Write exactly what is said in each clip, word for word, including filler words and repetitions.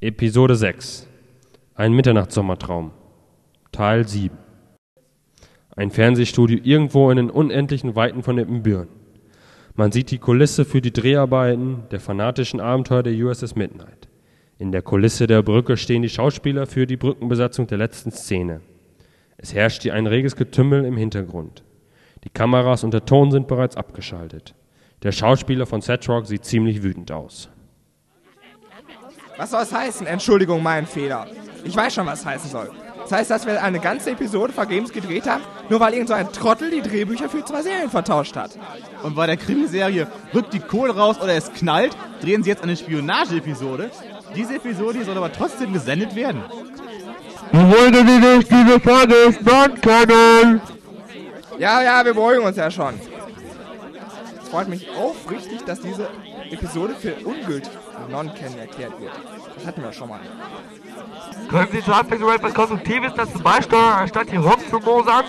Episode sechs. Ein Mitternachtssommertraum. Teil sieben. Ein Fernsehstudio irgendwo in den unendlichen Weiten von Ibbenbüren. Man sieht die Kulisse für die Dreharbeiten der fanatischen Abenteuer der U S S Midnight. In der Kulisse der Brücke stehen die Schauspieler für die Brückenbesatzung der letzten Szene. Es herrscht hier ein reges Getümmel im Hintergrund. Die Kameras und der Ton sind bereits abgeschaltet. Der Schauspieler von Setrock sieht ziemlich wütend aus. Was soll es heißen? Entschuldigung, mein Fehler. Ich weiß schon, was es heißen soll. Das heißt, dass wir eine ganze Episode vergebens gedreht haben, nur weil irgend so ein Trottel die Drehbücher für zwei Serien vertauscht hat. Und bei der Krimiserie Rückt die Kohle raus oder es knallt, drehen sie jetzt eine Spionage-Episode. Diese Episode soll aber trotzdem gesendet werden. Wie wollen Sie nicht diese Frage beantworten? Ja, ja, wir beruhigen uns ja schon. Es freut mich aufrichtig, dass diese Episode für ungültig non-canon erklärt wird. Das hatten wir schon mal. Können Sie zur Abwechslung etwas Konstruktives dazu beisteuern, anstatt hier rumzumosern?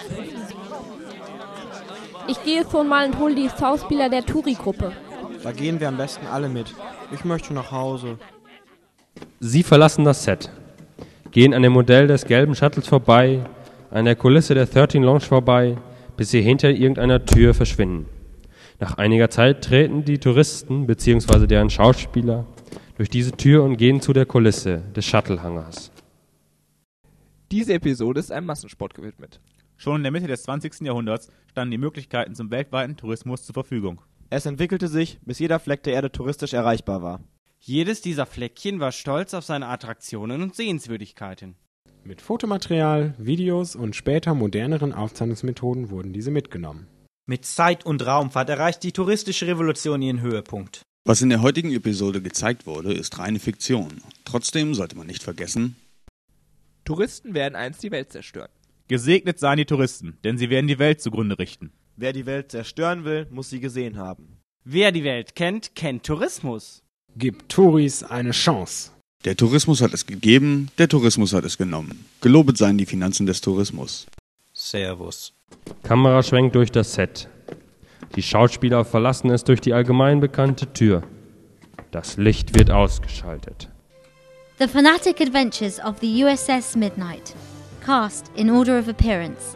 Ich gehe jetzt schon mal und hole die Schauspieler der Touri-Gruppe. Da gehen wir am besten alle mit. Ich möchte nach Hause. Sie verlassen das Set, gehen an dem Modell des gelben Shuttles vorbei, an der Kulisse der dreizehn Lounge vorbei, bis sie hinter irgendeiner Tür verschwinden. Nach einiger Zeit treten die Touristen bzw. deren Schauspieler durch diese Tür und gehen zu der Kulisse des Shuttle-Hangars. Diese Episode ist einem Massensport gewidmet. Schon in der Mitte des zwanzigsten Jahrhunderts standen die Möglichkeiten zum weltweiten Tourismus zur Verfügung. Es entwickelte sich, bis jeder Fleck der Erde touristisch erreichbar war. Jedes dieser Fleckchen war stolz auf seine Attraktionen und Sehenswürdigkeiten. Mit Fotomaterial, Videos und später moderneren Aufzeichnungsmethoden wurden diese mitgenommen. Mit Zeit- und Raumfahrt erreicht die touristische Revolution ihren Höhepunkt. Was in der heutigen Episode gezeigt wurde, ist reine Fiktion. Trotzdem sollte man nicht vergessen: Touristen werden einst die Welt zerstören. Gesegnet seien die Touristen, denn sie werden die Welt zugrunde richten. Wer die Welt zerstören will, muss sie gesehen haben. Wer die Welt kennt, kennt Tourismus. Gibt Touris eine Chance. Der Tourismus hat es gegeben, der Tourismus hat es genommen. Gelobet seien die Finanzen des Tourismus. Servus. Kamera schwenkt durch das Set. Die Schauspieler verlassen es durch die allgemein bekannte Tür. Das Licht wird ausgeschaltet. The Fanatic Adventures of the U S S Midnight. Cast in order of appearance.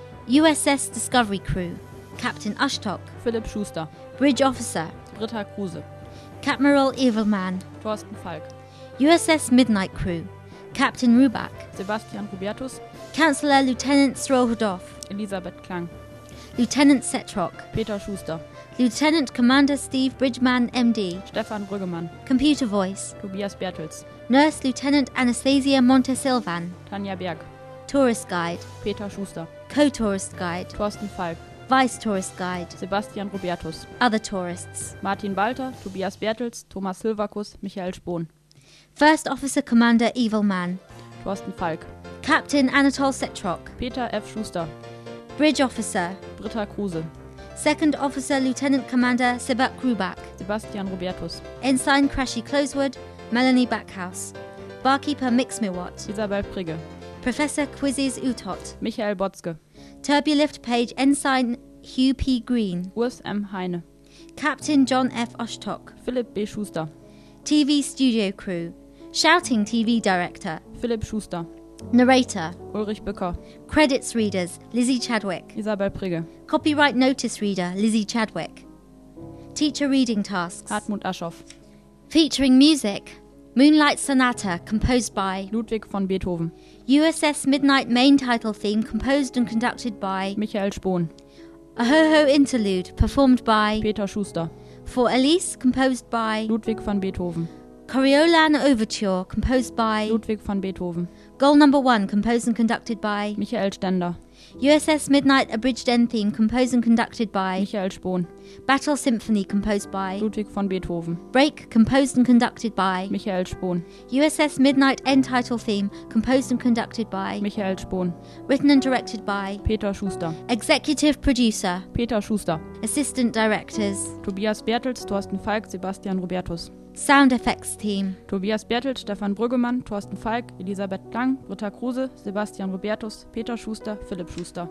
U S S Discovery Crew. Captain Ashtok. Philipp Schuster. Bridge Officer. Britta Kruse. Captain Evilman. Thorsten Falk. U S S Midnight Crew. Captain Rubak. Sebastian Rubertus. Counselor Lieutenant Strohodov. Elisabeth Klang. Lieutenant Setrock. Peter Schuster. Lieutenant Commander Steve Bridgman, M D. Stefan Brüggemann. Computer Voice. Tobias Bertels. Nurse Lieutenant Anastasia Montesilvan. Tanja Berg. Tourist Guide. Peter Schuster. Co-Tourist Guide. Thorsten Falk. Vice Tourist Guide. Sebastian Rubertus. Other Tourists. Martin Walter, Tobias Bertels, Thomas Silvakus, Michael Spohn. First Officer Commander Evilman. Thorsten Falk. Captain Anatol Setrock. Peter F. Schuster. Bridge Officer. Britta Kruse. Second Officer Lieutenant Commander Sebak Rubak. Sebastian Rubertus. Ensign Crashy Closewood. Melanie Backhouse. Barkeeper Mix Miwat. Isabel Prigge. Professor Quizzes Utot. Michael Botzke. Turbulift Page Ensign Hugh P. Green. Urs M. Heine. Captain John F. Oshtok. Philipp B. Schuster. T V Studio Crew. Shouting T V Director. Philipp Schuster. Narrator. Ulrich Bücker. Credits Readers. Lizzie Chadwick. Isabel Prigge. Copyright Notice Reader. Lizzie Chadwick. Teacher Reading Tasks. Hartmut Aschoff. Featuring music. Moonlight Sonata, composed by Ludwig von Beethoven. U S S Midnight main title theme, composed and conducted by Michael Spohn. A Ho-Ho interlude, performed by Peter Schuster. For Elise, composed by Ludwig van Beethoven. Coriolan Overture, composed by Ludwig van Beethoven. Goal Number One, composed and conducted by Michael Stender. U S S Midnight Abridged End Theme, composed and conducted by Michael Spohn. Battle Symphony, composed by Ludwig von Beethoven. Break, composed and conducted by Michael Spohn. U S S Midnight End Title Theme, composed and conducted by Michael Spohn. Written and directed by Peter Schuster. Executive Producer Peter Schuster. Assistant Directors Tobias Bertels, Thorsten Falk, Sebastian Rubertus. Sound Effects Team Tobias Bertels, Stefan Brüggemann, Thorsten Falk, Elisabeth Klang, Britta Kruse, Sebastian Rubertus, Peter Schuster, Philipp Schuster.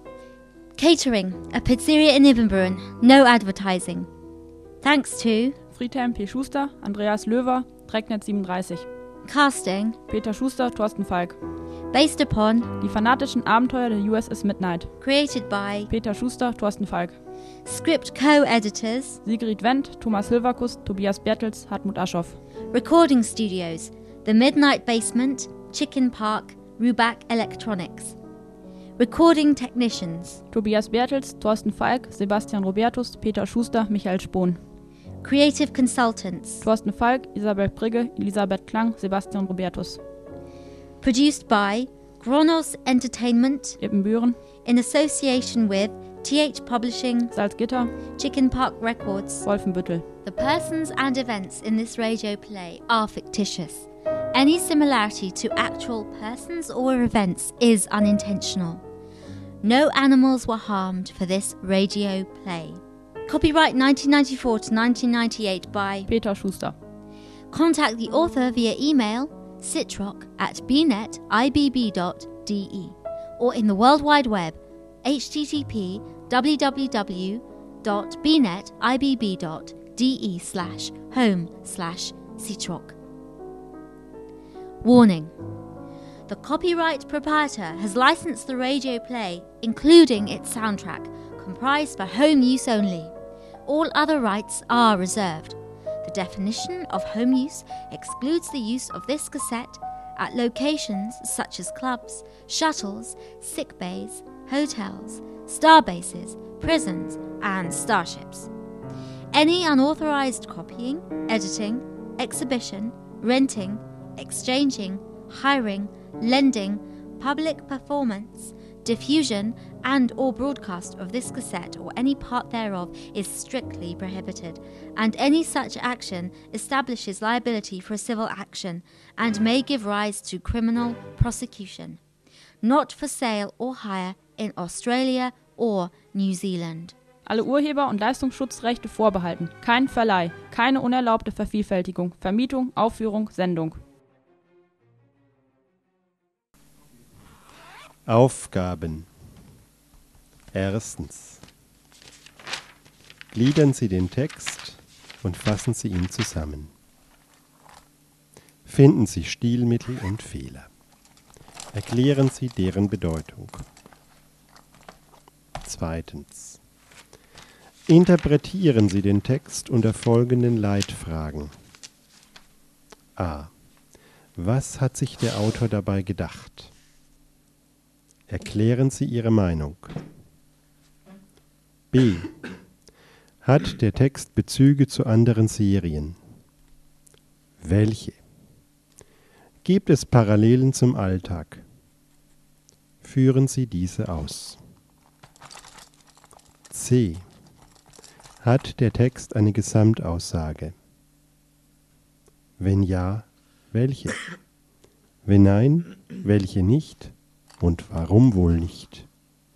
Catering, a pizzeria in Ibbenbüren, no advertising. Thanks to Friedhelm P. Schuster, Andreas Löwer, Drecknet siebenunddreißig. Casting. Peter Schuster, Thorsten Falk. Based upon. Die fanatischen Abenteuer der U S S Midnight. Created by. Peter Schuster, Thorsten Falk. Script co-editors. Sigrid Wendt, Thomas Hilverkus, Tobias Bertels, Hartmut Aschoff. Recording studios. The Midnight Basement, Chicken Park, Ruback Electronics. Recording technicians. Tobias Bertels, Thorsten Falk, Sebastian Robertus, Peter Schuster, Michael Spohn. Creative consultants. Thorsten Falk, Isabel Prigge, Elisabeth Klang, Sebastian Robertus. Produced by Kronos Entertainment, Ippenbüren, in association with T H Publishing, Salzgitter, Chicken Park Records, Wolfenbüttel. The persons and events in this radio play are fictitious. Any similarity to actual persons or events is unintentional. No animals were harmed for this radio play. Copyright nineteen ninety-four to nineteen ninety-eight by Peter Schuster. Contact the author via email citrock at b net i b b dot d e or in the World Wide Web http www dot b net i b b dot d e slash home slash citrock. Warning. The copyright proprietor has licensed the radio play, including its soundtrack, comprised for home use only. All other rights are reserved. The definition of home use excludes the use of this cassette at locations such as clubs, shuttles, sick bays, hotels, starbases, prisons, and starships. Any unauthorized copying, editing, exhibition, renting, exchanging, hiring, lending, public performance, diffusion, and or broadcast of this cassette or any part thereof is strictly prohibited, and any such action establishes liability for a civil action and may give rise to criminal prosecution. Not for sale or hire in Australia or New Zealand. Alle Urheber- und Leistungsschutzrechte vorbehalten. Kein Verleih, keine unerlaubte Vervielfältigung, Vermietung, Aufführung, Sendung. Aufgaben. Erstens. Gliedern Sie den Text und fassen Sie ihn zusammen. Finden Sie Stilmittel und Fehler. Erklären Sie deren Bedeutung. Zweitens. Interpretieren Sie den Text unter folgenden Leitfragen. A. Was hat sich der Autor dabei gedacht? Erklären Sie Ihre Meinung. B. Hat der Text Bezüge zu anderen Serien? Welche? Gibt es Parallelen zum Alltag? Führen Sie diese aus. C. Hat der Text eine Gesamtaussage? Wenn ja, welche? Wenn nein, welche nicht? Und warum wohl nicht?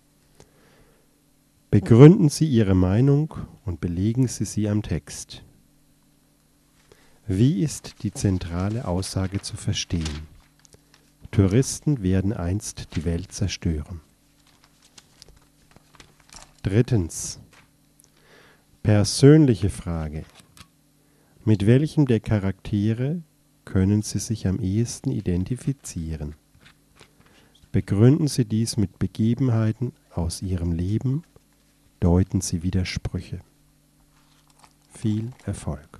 Begründen Sie Ihre Meinung und belegen Sie sie am Text. Wie ist die zentrale Aussage zu verstehen? Touristen werden einst die Welt zerstören. Drittens. Persönliche Frage. Mit welchem der Charaktere können Sie sich am ehesten identifizieren? Begründen Sie dies mit Begebenheiten aus Ihrem Leben, deuten Sie Widersprüche. Viel Erfolg!